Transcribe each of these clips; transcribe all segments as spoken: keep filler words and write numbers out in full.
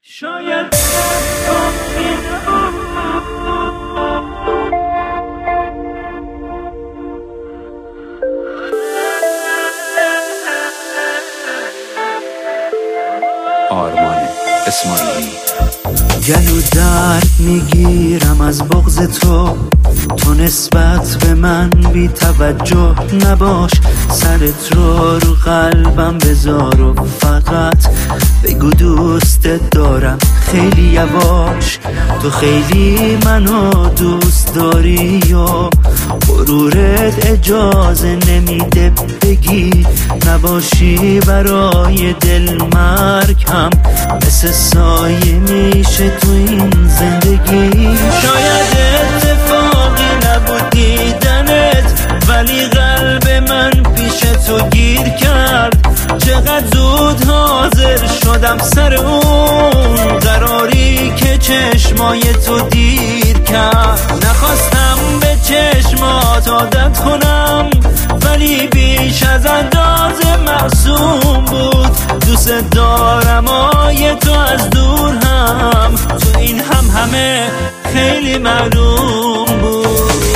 شاید آرمان اسماعیلی. گلو درد میگیرم از بغض تو، تو نسبت به من بی توجه نباش. سرت رو رو قلبم بذار و فقط بگو دوستت دارم خیلی یواش. تو خیلی منو دوست داری و غرورت اجازه نمیده بگی نباشی برای دل مرگم مثل سایه میشه تو این زندگی. شاید اتفاقی نبود دیدنت ولی قلب من پیش تو گیر کرد. چقدر زود حاضر شدم سر اون قراری که چشمای تو دیر کرد. نخواستم به چشمات عادت کنم ولی بیش از اندازه معصوم بود. دوست دارم آیه تو از دور هم تو این هم همه خیلی معلوم بود.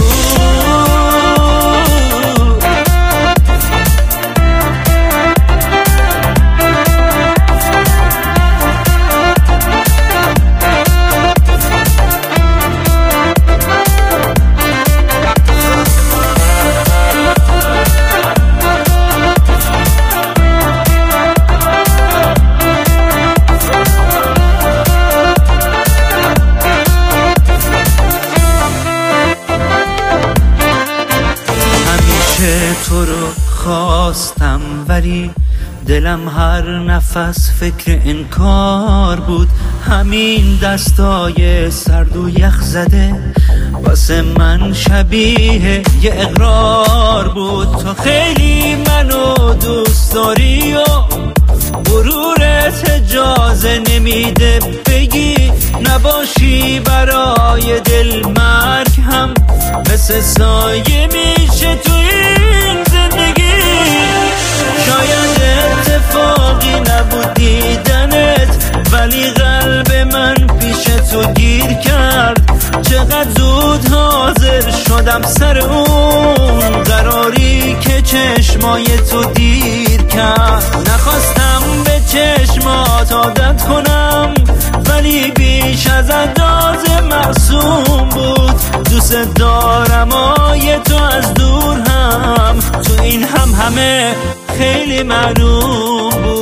تو رو خواستم ولی دلم هر نفس فکر انکار بود. همین دستای سرد و یخ زده واسه من شبیه یه اقرار بود. تو خیلی منو دوست داری و غرورت اجازه نمیده بگی نباشی برای دل مرگ هم مثل سایه میشه تو این زندگی. شاید اتفاقی نبود دیدنت ولی قلب من پیش تو گیر کرد. چقدر زود حاضر شدم سر اون قراری که چشمای تو دیر کرد. نخواستم به چشمات عادت کنم ولی بیش از اندازه معصوم بود. دوست دارم آیه تو از دور هم تو این هم همه خیلی معلوم بود.